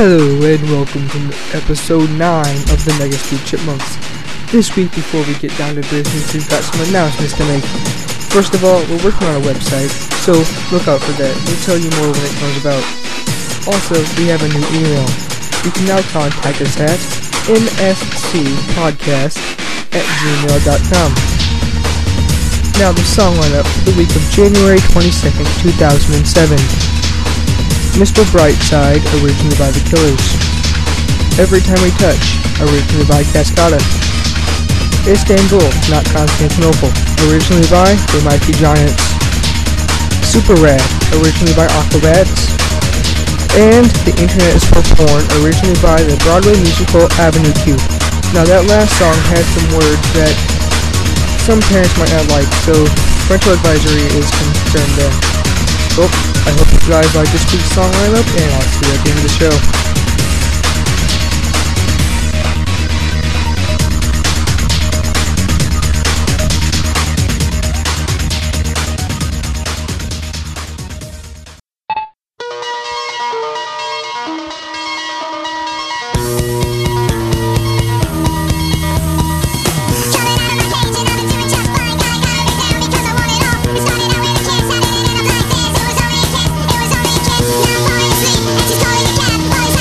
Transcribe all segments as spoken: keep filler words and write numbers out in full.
Hello and welcome to episode nine of the Mega Speed Chipmunks. This week, before we get down to business, we've got some announcements to make. First of all, we're working on a website, so look out for that. We'll tell you more when it comes about. Also, we have a new email. You can now contact us at m s c podcast at gmail dot com. Now the song lineup for the week of January twenty-second, two thousand seven. Mister Brightside, originally by The Killers. Every Time We Touch, originally by Cascada. Istanbul, not Constantinople, originally by The Mighty Giants. Super Rad, originally by Aquabats. And The Internet is for Porn, originally by the Broadway musical Avenue Q. Now that last song has some words that some parents might not like, so parental advisory is concerned there. Well, I hope you guys like this week's song lineup, and I'll see you at the end of the show. Boys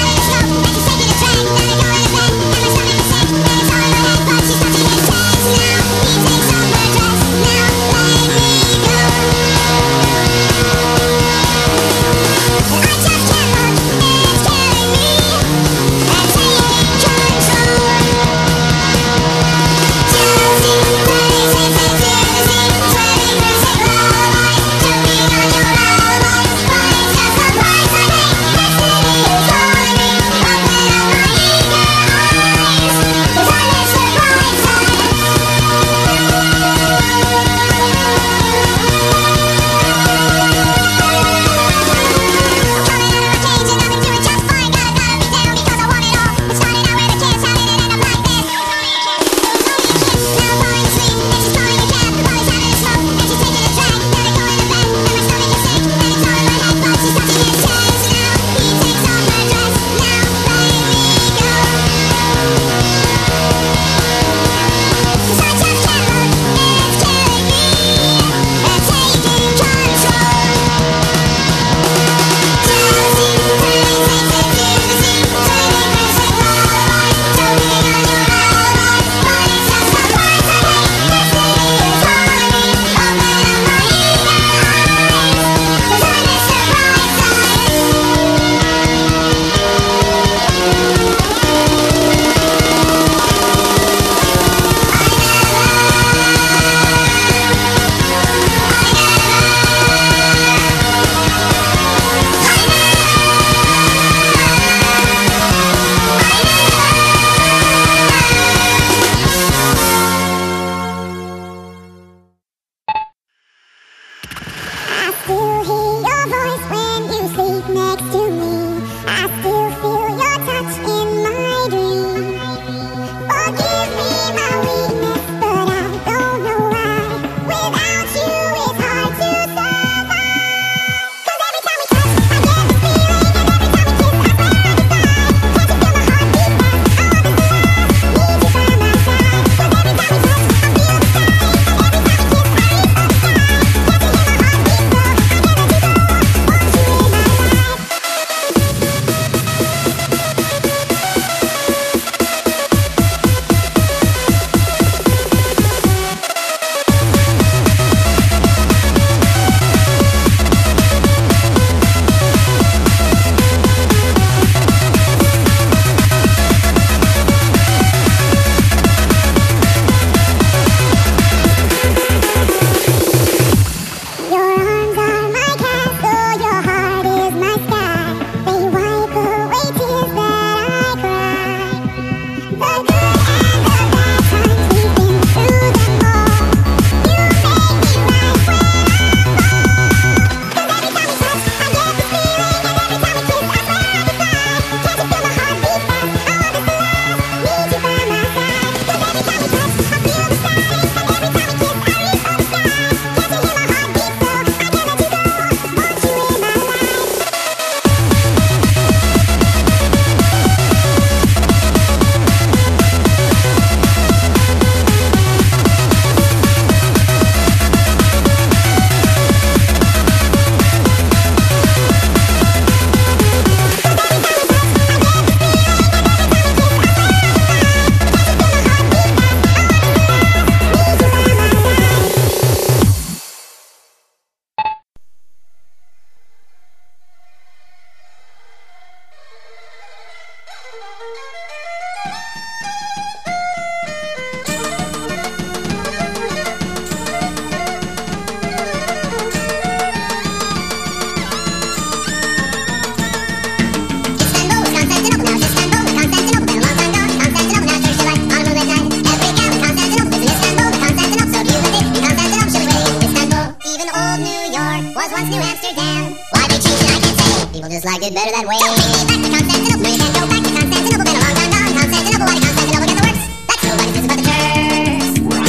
like it better that way. Don't take me back to Constantinople. No, you can't go back to Constantinople. Been a long time gone. Constantinople, why did Constantinople get the works? That's nobody's business but the Turks.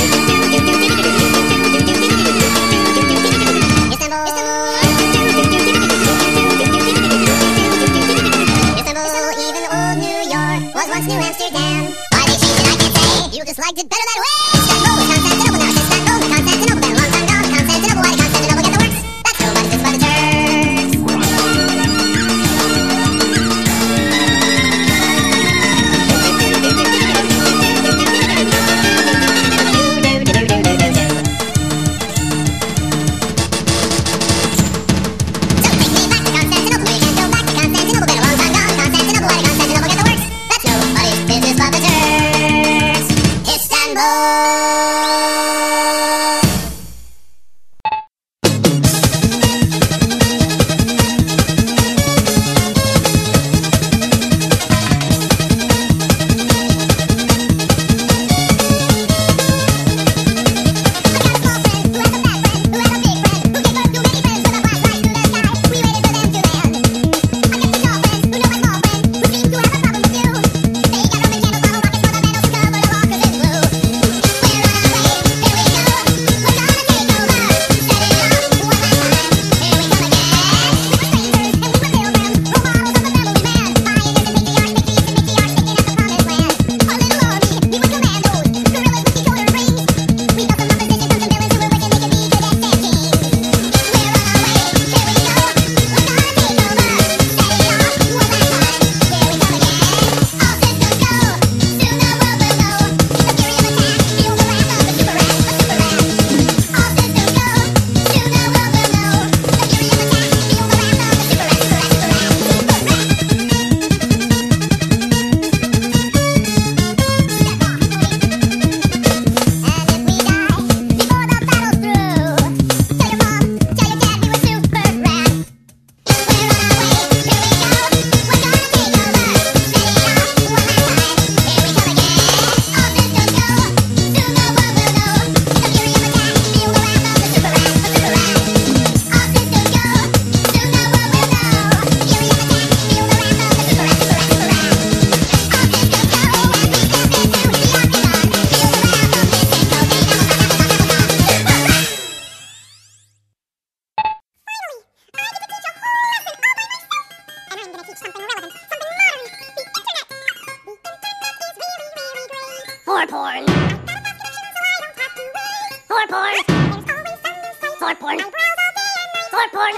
Istanbul. Istanbul, even old New York was once New Amsterdam. Why they changed it, I can't say. People just liked it better that way. Istanbul was Constantinople, now it's Istanbul with Constantinople. Been a long time gone. Constantinople, why did Constantinople get the works? That's nobody's business but the Turks. For porn. For porn. For porn. For porn.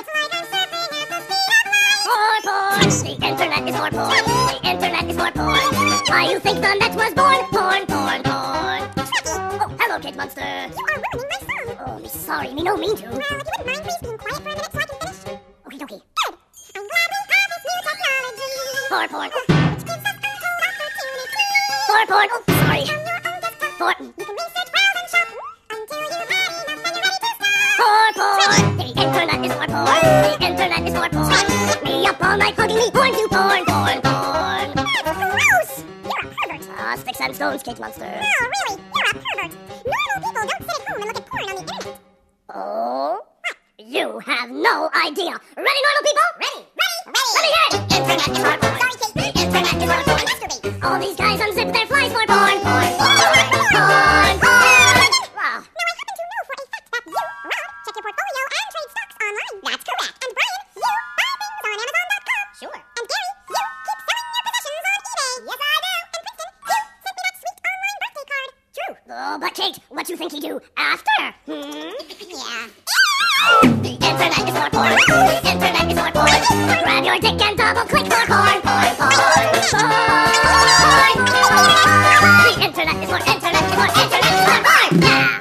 For porn. The internet is for porn. The internet is for porn. Why you think the net was born? Porn, porn, porn. Oh, hello, Kid Monster. You are ruining my song. Oh, me sorry, me no mean to. Well, if you wouldn't mind please being quiet for a minute so I can finish. Okay, dokie. Good. I'm glad we have this new technology. For porn. Which gives us untold opportunities. For porn. Oh, sorry. From your own desktop. For. You can research, browse, and shop until you've had enough and you're ready to stop. For porn. The internet is for porn. The internet is for porn. Me up all night hugging me porn to porn, porn, porn. That's gross. You're a pervert. Ah, sticks and stones, Cake Monster. Oh, really? You're a pervert. Normal people don't sit at home and look at porn on the internet. Oh? You have no idea. Ready, normal people? Ready, ready, ready. Let me hear it. The internet is for porn. Sorry, Kate. The internet is for porn. Masturbate. All these guys unzip their flies for porn, porn, porn, porn, porn. Wow. Now, I happen to know for a fact that you, Rob, check your portfolio and trade stocks online. That's correct. And Brian, you buy things on Amazon dot com. Sure. And Gary, you keep selling your possessions on eBay. Yes, I do. And Princeton, you sent me that sweet online birthday card. True. Oh, but Kate, what you think he do after? Hmm? Yeah. The internet is for porn. The internet is for porn. Grab your dick and double click for porn, porn, porn, porn. The internet is for internet is for internet is for porn. Yeah.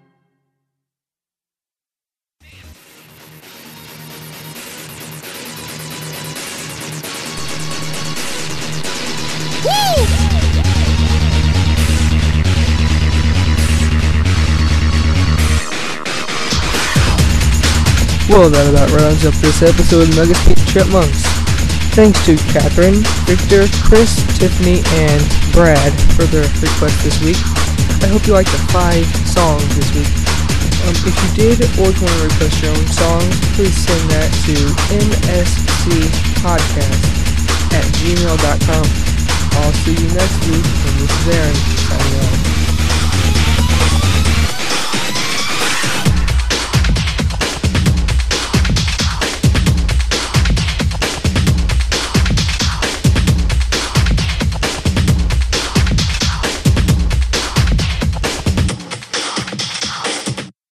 Well, that about rounds up this episode of Megaspeed Chipmunks. Thanks to Catherine, Victor, Chris, Tiffany, and Brad for their requests this week. I hope you liked the five songs this week. Um, if you did or if you want to request your own songs, please send that to M S C podcast at gmail dot com. I'll see you next week, and this is Aaron signing off.